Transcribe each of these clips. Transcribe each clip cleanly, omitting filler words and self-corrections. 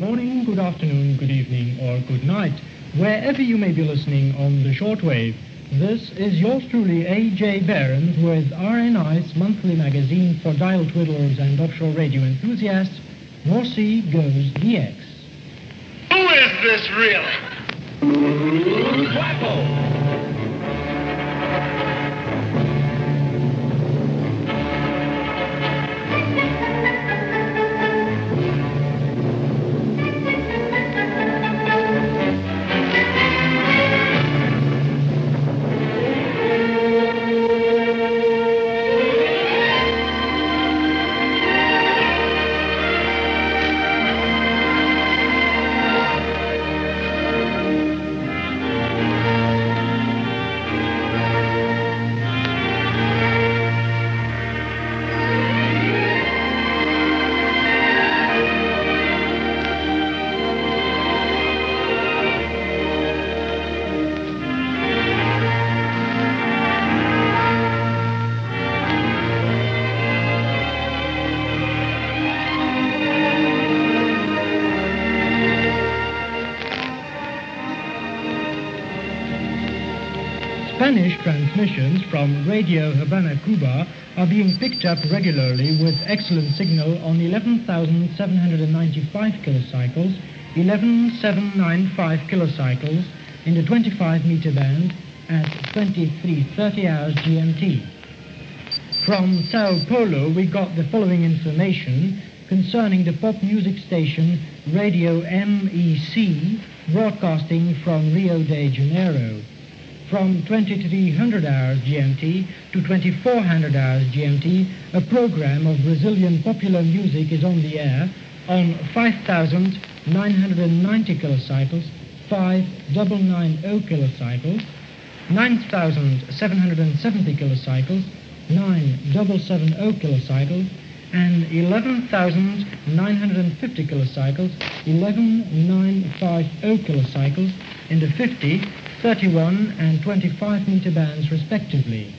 morning, good afternoon, good evening, or good night, wherever you may be listening on the shortwave. This is yours truly, A.J. Behrens, with RNI's monthly magazine for dial twiddlers and offshore radio enthusiasts, North Sea Goes DX. Who is this really? Wacko! Spanish transmissions from Radio Havana, Cuba are being picked up regularly with excellent signal on 11,795 kilocycles, 11,795 kilocycles in the 25-meter band at 23:30 hours GMT. From Sao Paulo we got the following information concerning the pop music station Radio MEC, broadcasting from Rio de Janeiro. From 2300 hours GMT to 2400 hours GMT, a program of Brazilian popular music is on the air on 5,990 kilocycles, 5990 kilocycles, 9,770 kilocycles, 9770 kilocycles, and 11,950 kilocycles, 11950 kilocycles in the 50, 31 and 25 meter bands respectively.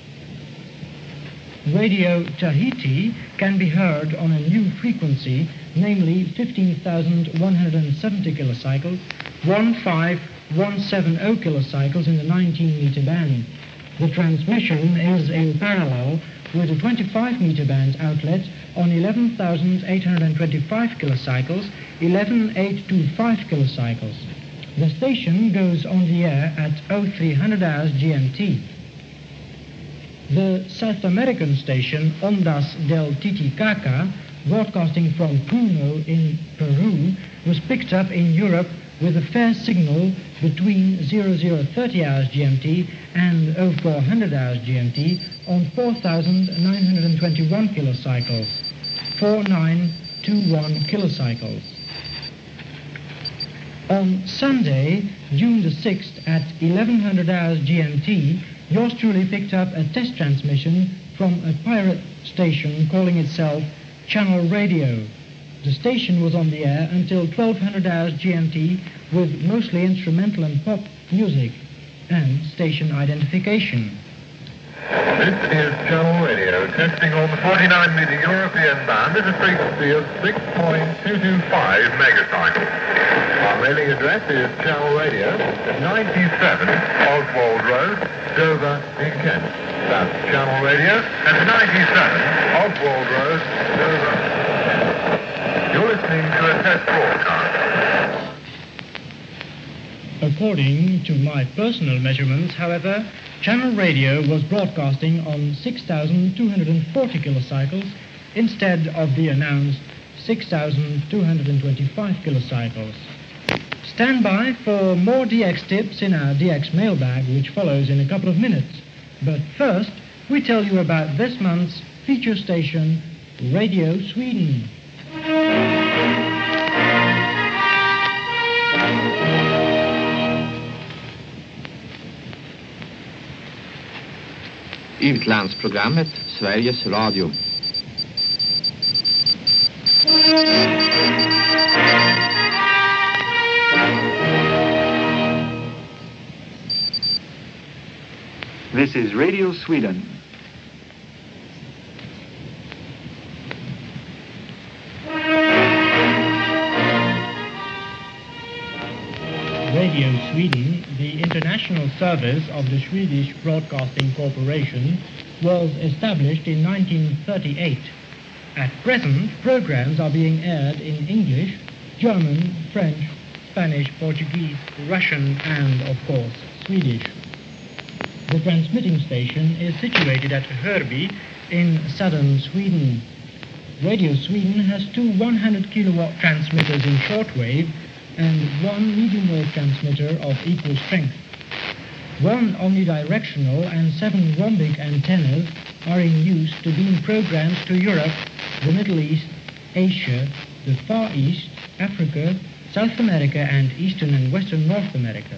Radio Tahiti can be heard on a new frequency, namely 15,170 kilocycles, 15170 kilocycles in the 19 meter band. The transmission is in parallel with a 25 meter band outlet on 11,825 kilocycles, 11825 kilocycles. The station goes on the air at 0300 hours GMT. The South American station Ondas del Titicaca, broadcasting from Puno in Peru, was picked up in Europe with a fair signal between 0030 hours GMT and 0400 hours GMT on 4,921 kilocycles, 4921 kilocycles. On Sunday, June the 6th at 1100 hours GMT, yours truly picked up a test transmission from a pirate station calling itself Channel Radio. The station was on the air until 1200 hours GMT with mostly instrumental and pop music and station identification. This is Channel Radio, testing on the 49-meter European band at a frequency of 6.225 megacycles. Our mailing address is Channel Radio, 97 Oswald Road, Dover in Kent. That's Channel Radio at 97 Oswald Road, Dover in Kent. You're listening to a test broadcast. According to my personal measurements, however, Channel Radio was broadcasting on 6,240 kilocycles instead of the announced 6,225 kilocycles. Stand by for more DX tips in our DX mailbag, which follows in a couple of minutes. But first, we tell you about this month's feature station, Radio Sweden. Utlandsprogrammet Sveriges Radio. This is Radio Sweden. Radio Sweden, the international service of the Swedish Broadcasting Corporation, was established in 1938. At present, programs are being aired in English, German, French, Spanish, Portuguese, Russian, and, of course, Swedish. The transmitting station is situated at Hörby in southern Sweden. Radio Sweden has two 100 kilowatt transmitters in shortwave and one medium wave transmitter of equal strength. One omnidirectional and 7 rhombic antennas are in use to beam programs to Europe, the Middle East, Asia, the Far East, Africa, South America, and Eastern and Western North America.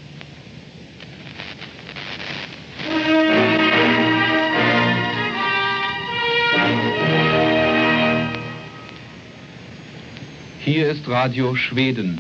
Hier ist Radio Schweden.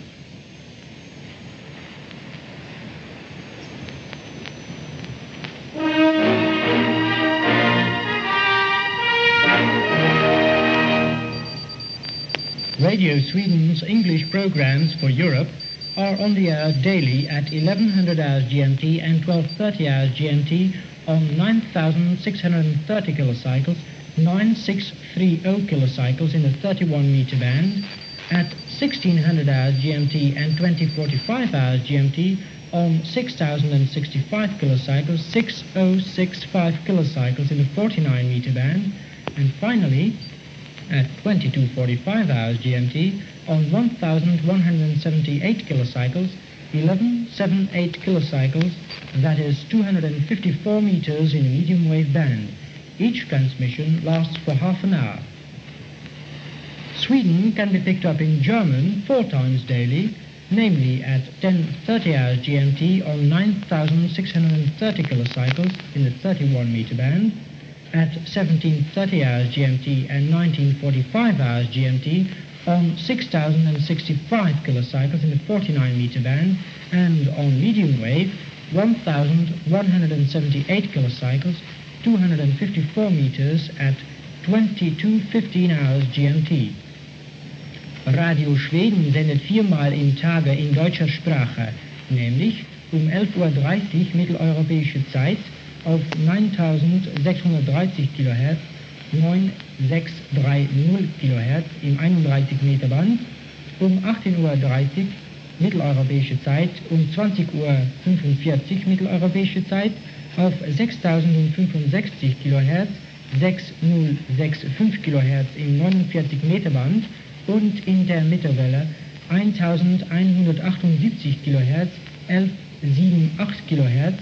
Radio Sweden's English programs for Europe are on the air daily at 1100 hours GMT and 1230 hours GMT on 9630 kilocycles, 9630 kilocycles in the 31 meter band, at 1600 hours GMT and 2045 hours GMT on 6065 kilocycles, 6065 kilocycles in the 49 meter band, and finally at 2245 hours GMT on 1178 kilocycles, 1178 kilocycles, that is 254 meters in a medium wave band. Each transmission lasts for half an hour. Sweden can be picked up in German 4 times daily, namely at 10:30 hours GMT on 9630 kilocycles in the 31 meter band, at 17:30 hours GMT and 1945 hours GMT on 6065 kilocycles in the 49 meter band, and on medium wave 1178 kilocycles, 254 meters at 22:15 hours GMT. Radio Schweden sendet 4-mal im Tage in deutscher Sprache, nämlich um 11:30 Uhr mitteleuropäische Zeit auf 9630 kHz, 9630 kHz im 31 Meter Band, um 18:30 Uhr mitteleuropäische Zeit, um 20:45 Uhr mitteleuropäische Zeit auf 6065 kHz, 6065 kHz im 49 Meter Band und in der Mittelwelle 1178 kHz, 1178 kHz,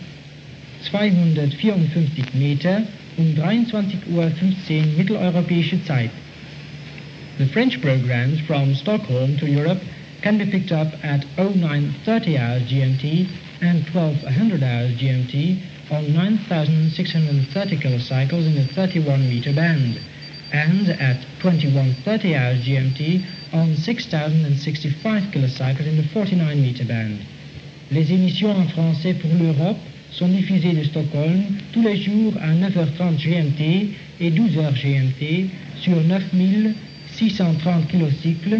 254 Meter um 23:15 Uhr mitteleuropäische Zeit. The French programs from Stockholm to Europe can be picked up at 0930 hours GMT and 1200 hours GMT on 9630 kilocycles in the 31 meter band, and at 21:30 hours GMT on 6065 kilocycles in the 49 meter band. Les émissions en français pour l'Europe sont diffusées de Stockholm tous les jours à 9h30 GMT et 12h GMT sur 9630 kilocycles,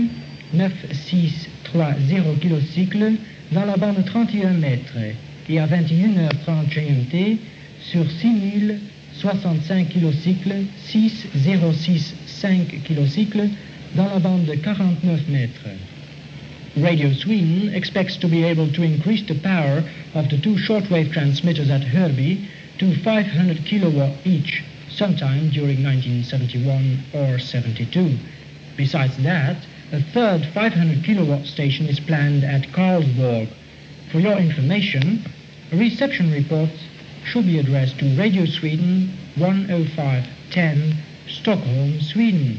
9630 kilocycles dans la bande 31 mètres, et à 21h30 GMT sur 6065 kilocycles, 6065 kilocycles dans la bande de 49 mètres. Radio Sweden expects to be able to increase the power of the two shortwave transmitters at Hörby to 500 kilowatt each, sometime during 1971 or 72. Besides that, a third 500 kilowatt station is planned at Karlsborg. For your information, reception reports should be addressed to Radio Sweden 10510, Stockholm, Sweden.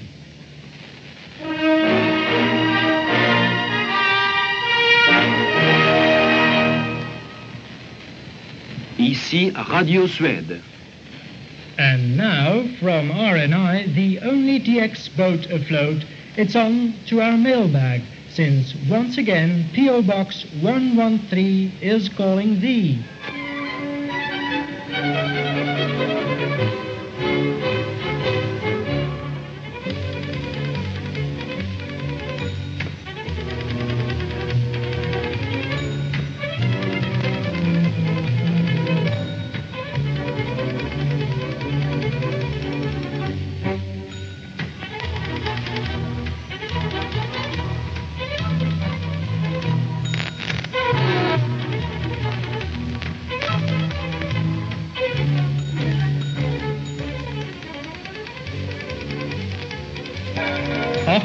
Ici Radio Suède. And now, from RNI, the only DX boat afloat, it's on to our mailbag, since once again P.O. Box 113 is calling thee.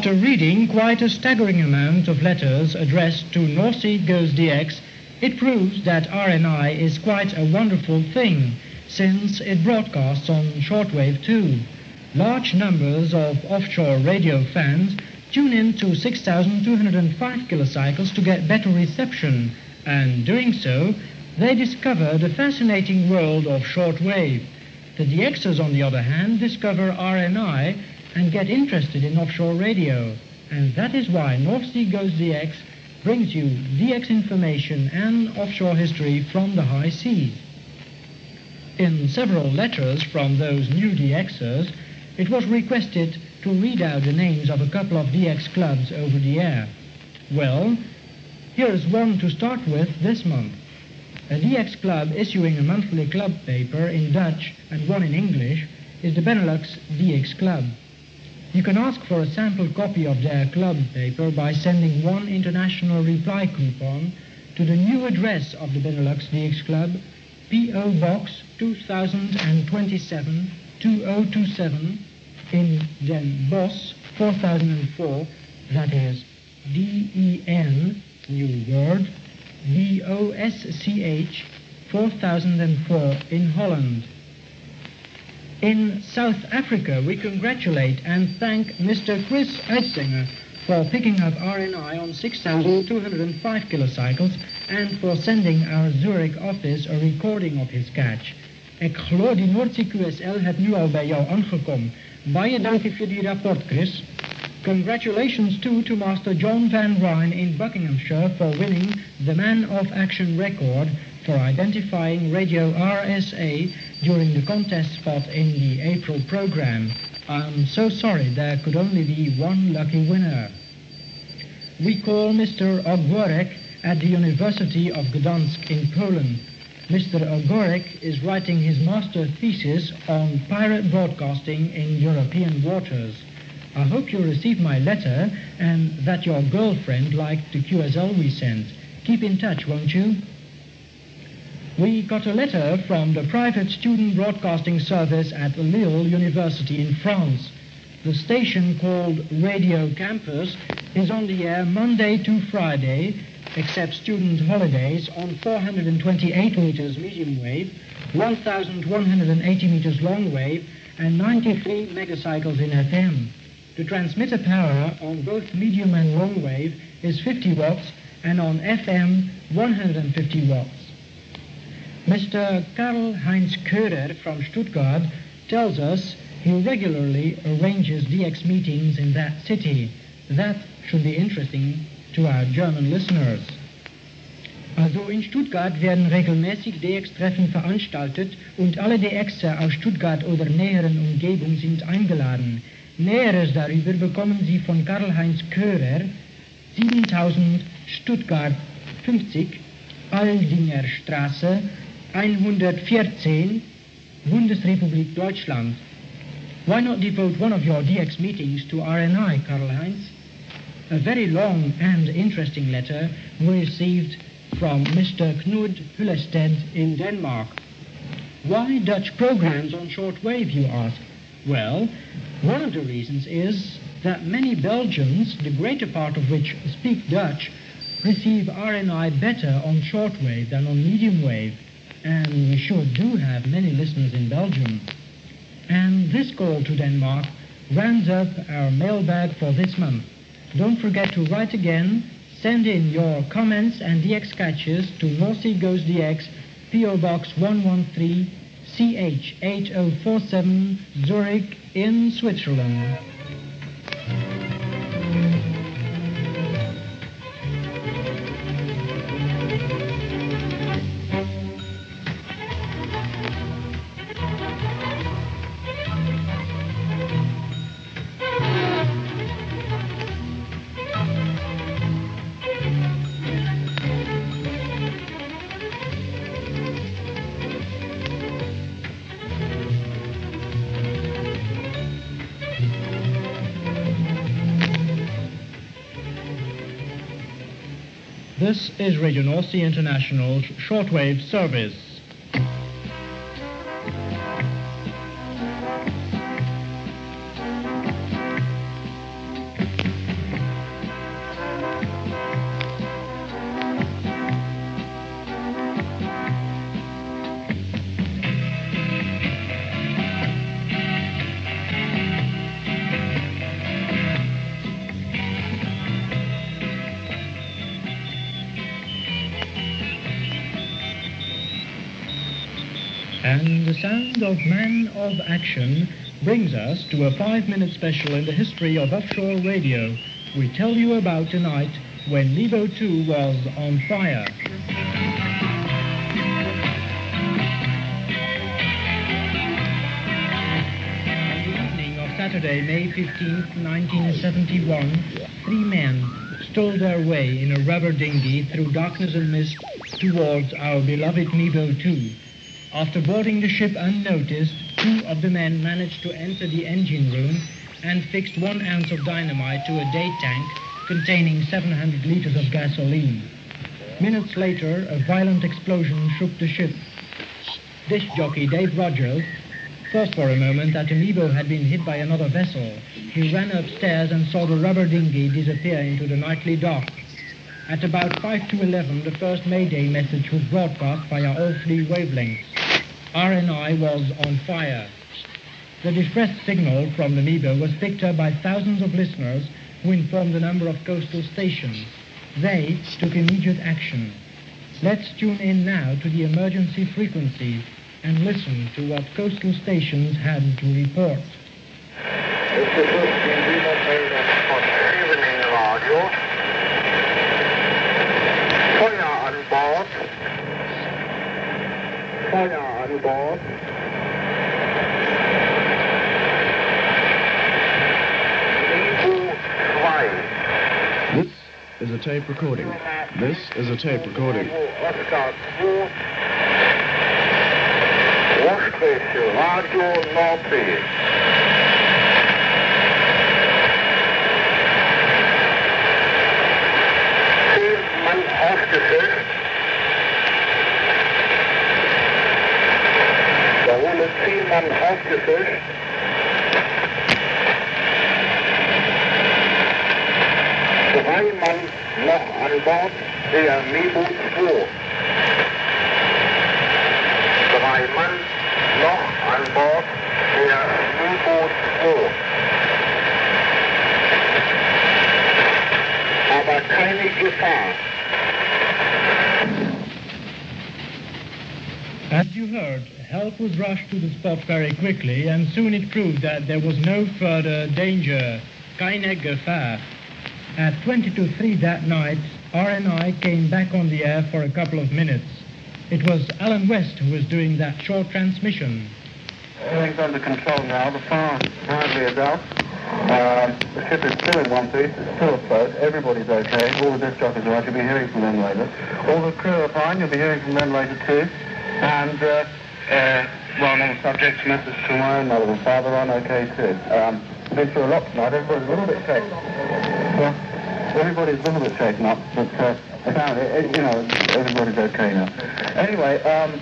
After reading quite a staggering amount of letters addressed to North Sea Goes DX, it proves that RNI is quite a wonderful thing, since it broadcasts on shortwave too. Large numbers of offshore radio fans tune in to 6,205 kilocycles to get better reception, and doing so, they discover the fascinating world of shortwave. The DXers, on the other hand, discover RNI and get interested in offshore radio. And that is why North Sea Goes DX brings you DX information and offshore history from the high seas. In several letters from those new DXers, it was requested to read out the names of a couple of DX clubs over the air. Well, here's one to start with this month. A DX club issuing a monthly club paper in Dutch and one in English is the Benelux DX Club. You can ask for a sample copy of their club paper by sending one international reply coupon to the new address of the Benelux DX Club, P.O. Box 2027 2027 in Den Bosch 4004, that is D-E-N, new word, B-O-S-C-H 4004 in Holland. In South Africa, we congratulate and thank Mr. Chris Uitzinger for picking up RNI on 6,205 kilocycles and for sending our Zurich office a recording of his catch. Ik geloof die Noordzee QSL het nu al bij jou aangekomen. Baie dankie voor die rapport, Chris. Congratulations too to Master John Van Ryn in Buckinghamshire for winning the Man of Action record for identifying Radio RSA during the contest spot in the April program. I'm so sorry there could only be one lucky winner. We call Mr. Ogorek at the University of Gdansk in Poland. Mr. Ogorek is writing his master thesis on pirate broadcasting in European waters. I hope you received my letter and that your girlfriend liked the QSL we sent. Keep in touch, won't you? We got a letter from the private student broadcasting service at Lille University in France. The station called Radio Campus is on the air Monday to Friday, except student holidays, on 428 meters medium wave, 1,180 meters long wave, and 93 megacycles in FM. The transmitter power on both medium and long wave is 50 watts, and on FM 150 watts. Mr. Karl-Heinz Köhrer from Stuttgart tells us he regularly arranges DX meetings in that city. That should be interesting to our German listeners. Also in Stuttgart werden regelmäßig DX-Treffen veranstaltet und alle DXer aus Stuttgart oder näheren Umgebung sind eingeladen. Näheres darüber bekommen Sie von Karl-Heinz Köhrer, 7000 Stuttgart 50, Aldinger Straße 114, Bundesrepublik Deutschland. Why not devote one of your DX meetings to RNI, Karl-Heinz? A very long and interesting letter we received from Mr. Knud Hullested in Denmark. Why Dutch programs on shortwave, you ask? Well, one of the reasons is that many Belgians, the greater part of which speak Dutch, receive RNI better on shortwave than on medium wave, and we sure do have many listeners in Belgium. And this call to Denmark rounds up our mailbag for this month. Don't forget to write again, send in your comments and DX sketches to North Sea Goes DX, P.O. Box 113, CH 8047, Zurich in Switzerland. This is Radio North Sea International's shortwave service. And the sound of Man of Action brings us to a 5-minute special in the history of offshore radio. We tell you about tonight when Mebo 2 was on fire. On the evening of Saturday, May 15th, 1971, 3 men stole their way in a rubber dinghy through darkness and mist towards our beloved Mebo 2. After boarding the ship unnoticed, 2 of the men managed to enter the engine room and fixed 1 ounce of dynamite to a day tank containing 700 liters of gasoline. Minutes later, a violent explosion shook the ship. Disc jockey Dave Rogers thought for a moment that the Mebo had been hit by another vessel. He ran upstairs and saw the rubber dinghy disappear into the nightly dark. At about 5 to 11, the first Mayday message was broadcast via all 3 wavelengths. RNI was on fire. The distress signal from the Mebo was picked up by thousands of listeners who informed a number of coastal stations. They took immediate action. Let's tune in now to the emergency frequency and listen to what coastal stations had to report. This is evening radio. Fire on board. Fire on board. This is a tape recording. This is a tape recording. Washstation, Radio Nordsee. Man aufgefischt. Da wurden 10 Mann aufgefischt. Drei Mann noch an Bord der Mebo 2. 3 Mann noch an Bord der Mebo 2. Aber keine Gefahr. As you heard, help was rushed to the spot very quickly, and soon it proved that there was no further danger. Keine Gefahr. At 20 to 3 that night, RNI came back on the air for a couple of minutes. It was Alan West who was doing that short transmission. Everything's under control now. The fire is hardly a doubt. The ship is still in one piece. It's still afloat. Everybody's okay. All the disc jockeys are right. You'll be hearing from them later. All the crew are fine. You'll be hearing from them later too. And, well-known subjects, message to my own mother and father on okay too. Been through a lot tonight. Everybody's a little bit shaken. Well, everybody's a little bit shaken up, but apparently, everybody's okay now. Anyway,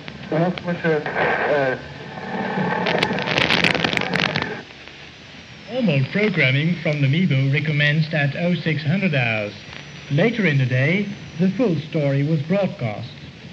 Normal programming from the Mebo recommenced at 0600 hours. Later in the day, the full story was broadcast.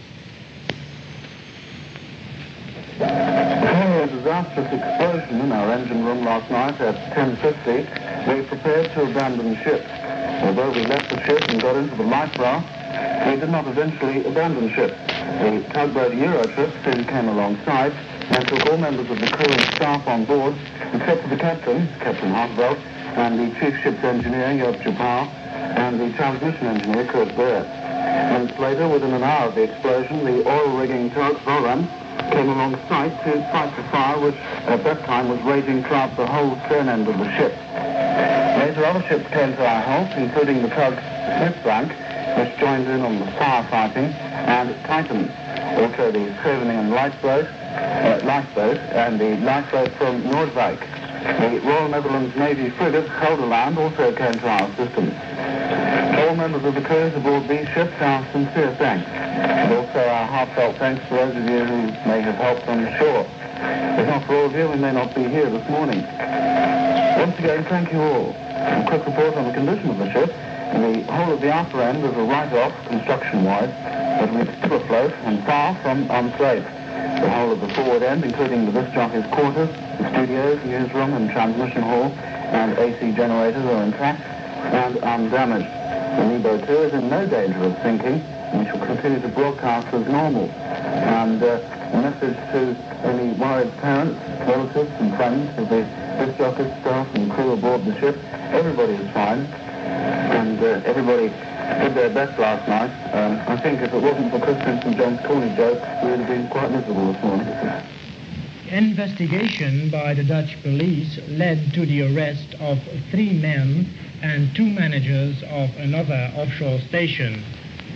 Following a disastrous explosion in our engine room last night at 10:50, we prepared to abandon ship. Although we left the ship and got into the life raft, we did not eventually abandon ship. The tugboat Eurotrip soon came alongside and took all members of the crew and staff on board, except for the captain, Captain Hartveld, and the chief ship's engineer, Joop Japal, and the transmission engineer, Kurt Beer. Minutes later, within an hour of the explosion, the oil rigging tug Voran came alongside to fight the fire, which at that time was raging throughout the whole stern end of the ship. Later, other ships came to our help, including the tug Smithbank, which joined in on the firefighting, and Titan, also the Scheveningen lifeboat, and the lifeboat from Noordwijk. The Royal Netherlands Navy frigate Gelderland also came to our assistance. All members of the crews aboard these ships, our sincere thanks, and also our heartfelt thanks to those of you who may have helped on shore. If not for all of you, we may not be here this morning. Once again, thank you all. A quick report on the condition of the ship. The whole of the upper end is a write-off, construction-wise, but we're still afloat and far from unsafe. The whole of the forward end, including the disc jockey's quarters, the studios, newsroom and transmission hall, and AC generators are intact and undamaged. The Mebo 2 is in no danger of sinking, We shall continue to broadcast as normal. And a message to any worried parents, relatives and friends of the disc jockey, staff and crew aboard the ship. Everybody is fine. And everybody did their best last night. I think if it wasn't for Christian's and John's corny joke, we would have been quite miserable this morning. Investigation by the Dutch police led to the arrest of 3 men and 2 managers of another offshore station.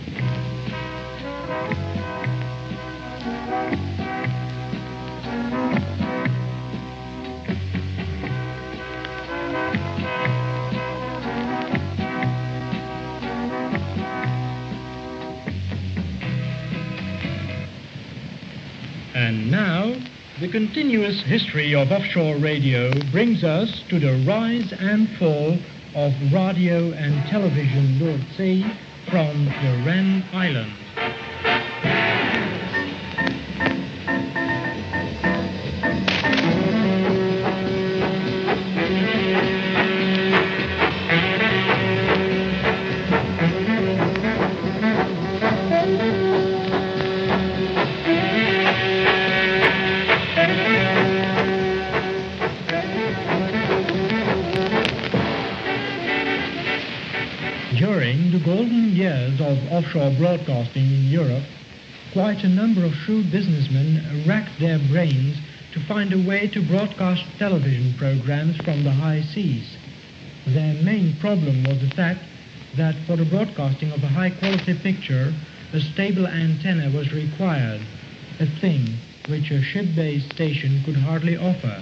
And now, the continuous history of offshore radio brings us to the rise and fall of radio and television Noordzee from the Ram Islands. During the golden years of offshore broadcasting in Europe, quite a number of shrewd businessmen racked their brains to find a way to broadcast television programs from the high seas. Their main problem was the fact that for the broadcasting of a high-quality picture, a stable antenna was required, a thing which a ship-based station could hardly offer.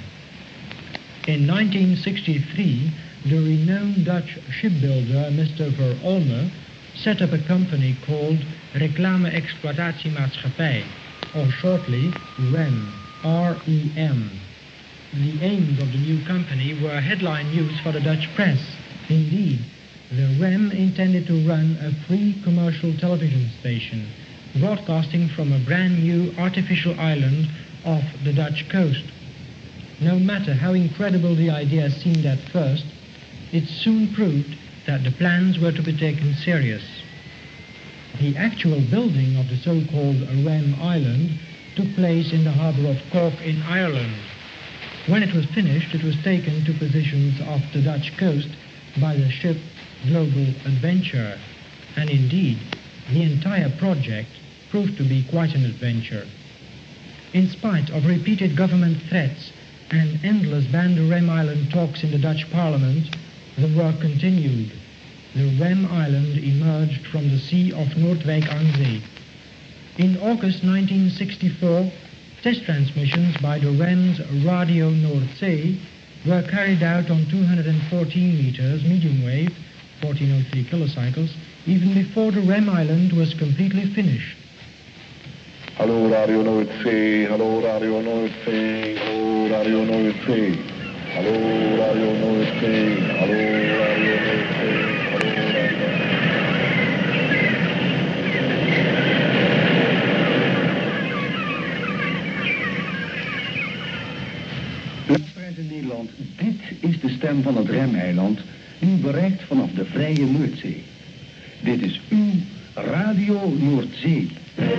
In 1963, the renowned Dutch shipbuilder Mr. Verolme set up a company called Reclame Exploitatiemaatschappij, or shortly REM, R-E-M. The aims of the new company were headline news for the Dutch press. Indeed, the REM intended to run a free commercial television station, broadcasting from a brand new artificial island off the Dutch coast. No matter how incredible the idea seemed at first, it soon proved that the plans were to be taken serious. The actual building of the so-called Ram Island took place in the harbour of Cork in Ireland. When it was finished, it was taken to positions off the Dutch coast by the ship Global Adventure, and indeed, the entire project proved to be quite an adventure. In spite of repeated government threats and endless Ban de Rem Island talks in the Dutch Parliament, the work continued. The Rem Island emerged from the sea of Noordwijk aan Zee. In August 1964, test transmissions by the REM's Radio Noordzee were carried out on 214 meters medium wave, 1403 kilocycles, even before the Rem Island was completely finished. Hallo Radio Noordzee, hallo Radio Noordzee, hallo Radio Noordzee, hallo Radio Noordzee, hallo Radio Noordzee, hallo Radio. Luisteraars in Nederland, dit is de stem van het Remeiland, u bereikt vanaf de vrije Noordzee. Dit is uw Radio Noordzee.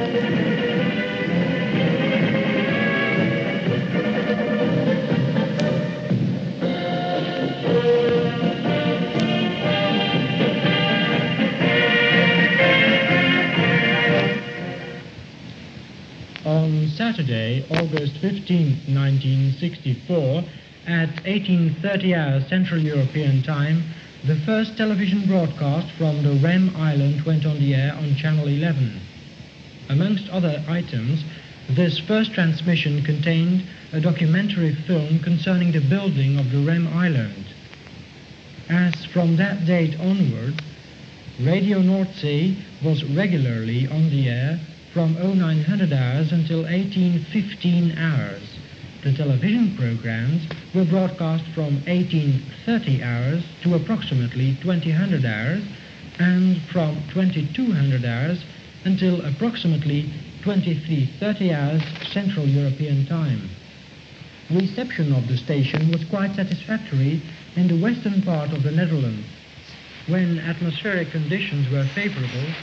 On Saturday, August 15, 1964, at 18:30 hours Central European Time, the first television broadcast from the Rem Island went on the air on Channel 11. Amongst other items, this first transmission contained a documentary film concerning the building of the Rem Island. As from that date onward, Radio Noordzee was regularly on the air from 0900 hours until 1815 hours. The television programs were broadcast from 1830 hours to approximately 2000 hours, and from 2200 hours until approximately 2330 hours Central European Time. Reception of the station was quite satisfactory in the western part of the Netherlands. When atmospheric conditions were favorable,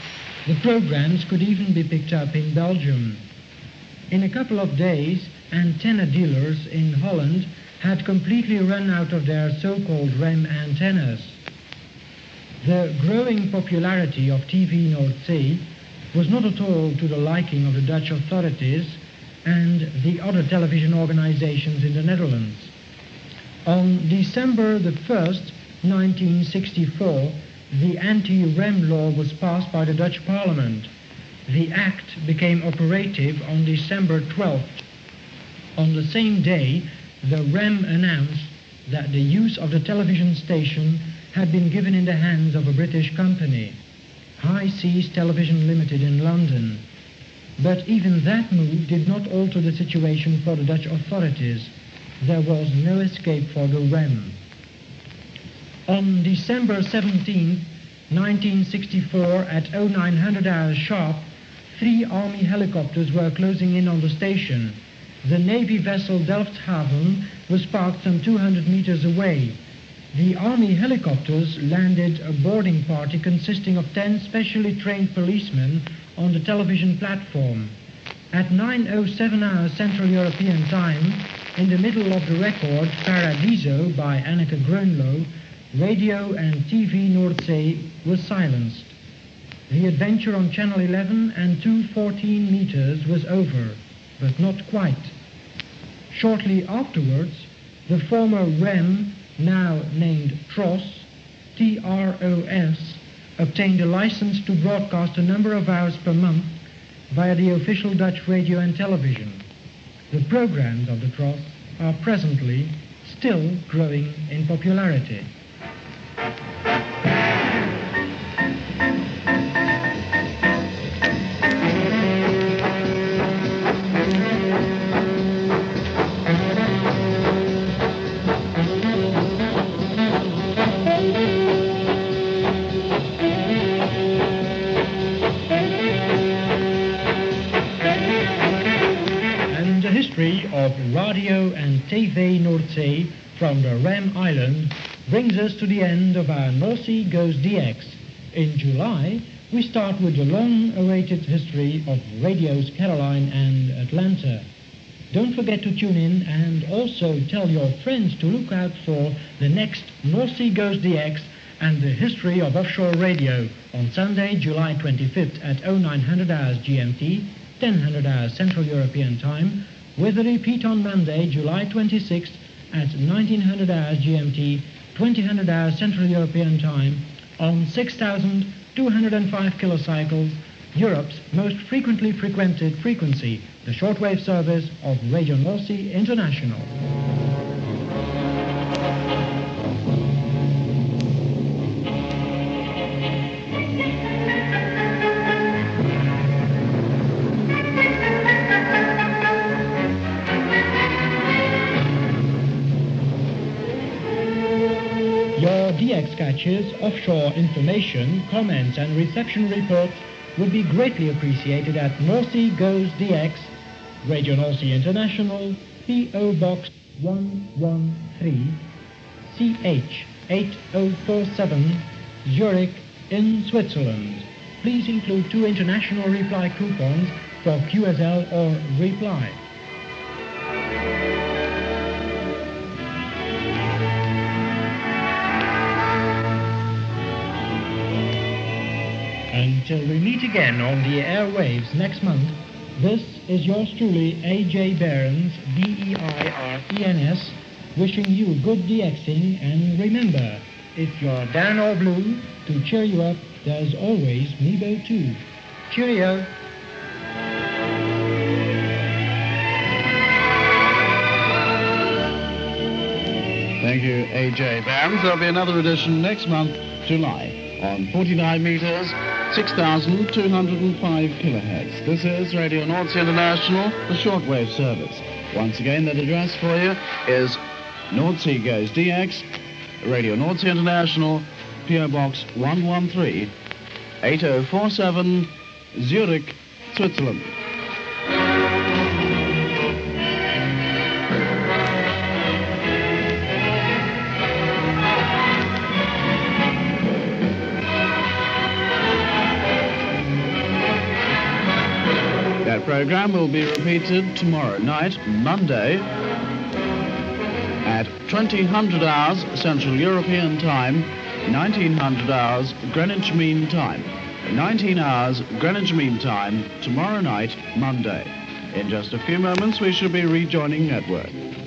The programs could even be picked up in Belgium. In a couple of days, antenna dealers in Holland had completely run out of their so-called REM antennas. The growing popularity of TV Noordzee was not at all to the liking of the Dutch authorities and the other television organizations in the Netherlands. On December the 1st, 1964, the anti-REM law was passed by the Dutch Parliament. The act became operative on December 12th. On the same day, the REM announced that the use of the television station had been given in the hands of a British company, High Seas Television Limited in London. But even that move did not alter the situation for the Dutch authorities. There was no escape for the REM. On December 17, 1964, at 0900 hours sharp, 3 Army helicopters were closing in on the station. The Navy vessel Delfshaven was parked some 200 meters away. The Army helicopters landed a boarding party consisting of 10 specially trained policemen on the television platform. At 9:07 hours Central European Time, in the middle of the record Paradiso by Anneke Groenlo, radio and TV Noordzee was silenced. The adventure on Channel 11 and 214 meters was over, but not quite. Shortly afterwards, the former REM, now named TROS, T-R-O-S, obtained a license to broadcast a number of hours per month via the official Dutch radio and television. The programs of the TROS are presently still growing in popularity. Of Radio and TV Noordzee from the REM Island brings us to the end of our Noordzee Goes DX. In July, we start with the long-awaited history of radios Caroline and Atlanta. Don't forget to tune in and also tell your friends to look out for the next Noordzee Goes DX and the history of offshore radio on Sunday, July 25th at 0900 hours GMT, 1000 hours Central European Time, with a repeat on Monday, July 26th at 1900 hours GMT, 2000 hours Central European Time, on 6,205 kilocycles, Europe's most frequently frequented frequency, the shortwave service of Radio Noordzee International. DX catches, offshore information, comments and reception reports would be greatly appreciated at Noordzee Goes DX, Radio Noordzee International, P.O. Box 113, CH 8047, Zurich in Switzerland. Please include 2 international reply coupons for QSL or reply. Until we meet again on the airwaves next month, this is yours truly, A.J. Behrens, B-E-I-R-E-N-S, wishing you good DXing, and remember, if you're down or blue, to cheer you up, there's always Mebo 2. Cheerio! Thank you, A.J. Behrens. There'll be another edition next month, July, on 49 meters, 6,205 kilohertz. This is Radio Noordzee International, the shortwave service. Once again, that address for you is Noordzee Goes DX, Radio Noordzee International, P.O. Box 113, 8047, Zurich, Switzerland. program will be repeated tomorrow night, Monday, at 2000 hours Central European Time, 1900 hours Greenwich Mean Time. 19 hours Greenwich Mean Time, tomorrow night, Monday. In just a few moments, we shall be rejoining network.